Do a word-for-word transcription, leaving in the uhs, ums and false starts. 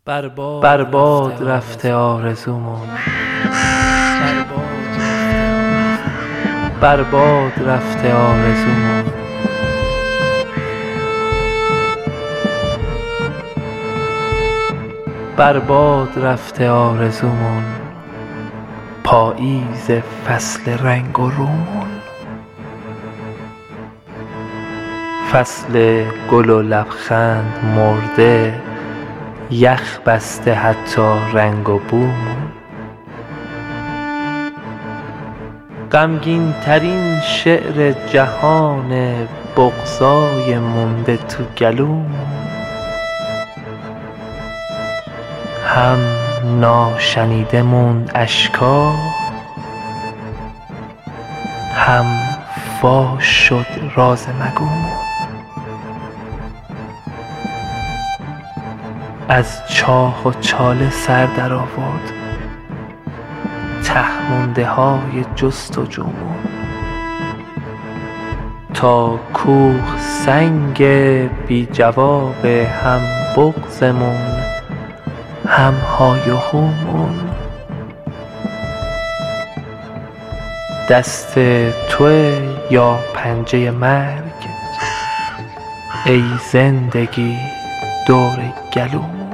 بر باد رفته آرزومون، بر باد رفته آرزومون. بر باد رفته آرزومون، پاییز فصل رنگ و رومون. فصل گل و لبخند مرده، یخ بسته حتی رنگ و بومون. غمگین ترین شعر جهان بغضای مونده تو گلومون. هم ناشنیده موند اشکا، هم فاش شد راز مگومون. از چاه و چاله سر در آورد ته مونده های جستجومون. تا کوه سنگ بی جواب هم بغضمون، هم های و هومون. دست توئه یا پنجه مرگ، ای زندگی دور گلومون.